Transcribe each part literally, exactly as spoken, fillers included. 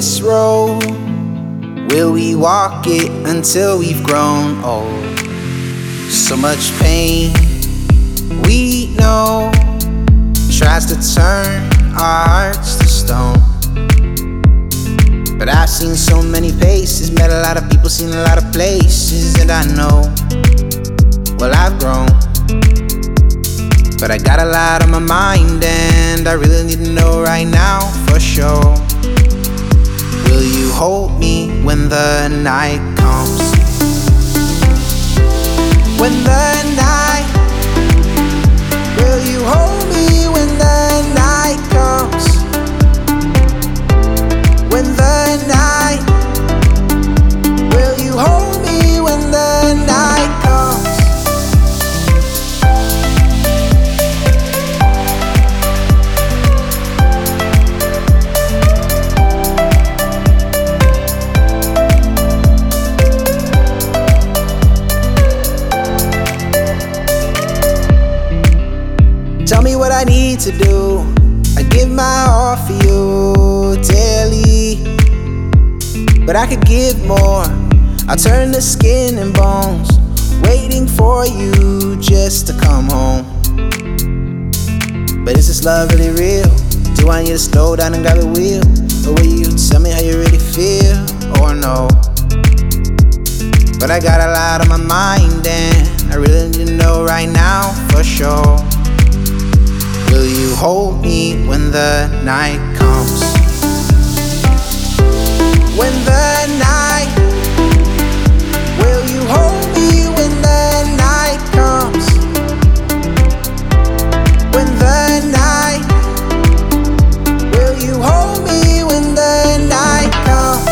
this road? Will we walk it until we've grown old? So much pain we know tries to turn our hearts to stone. But I've seen so many faces, met a lot of people, seen a lot of places, and I know, well, I've grown. But I got a lot on my mind, and I really need to know right now for sure. Will you hold me when the night comes? When the night, will you hold me when the night comes? When the night, will you hold me when the night comes? Tell me what I need to do. I give my all for you daily, but I could give more. I'll turn to skin and bones, waiting for you just to come home. But is this love really real? Do I need to slow down and grab the wheel? Or will you tell me how you really feel? Or no? But I got a lot on my mind, and I really need to know right now for sure. Will you hold me when the night comes? When the night, will you hold me when the night comes? When the night, will you hold me when the night comes?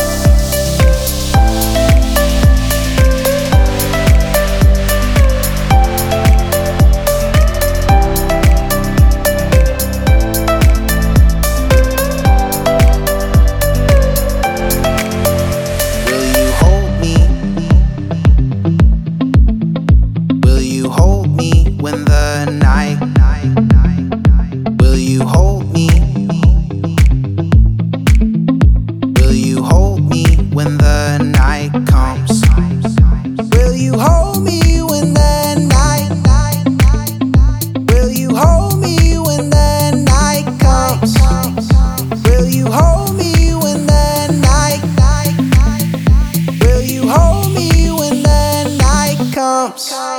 When the night, will you hold me? Will you hold me when the night comes? Will you hold me when the night? Will you hold me when the night comes? Will you hold me when the night? Will you hold me when the night comes?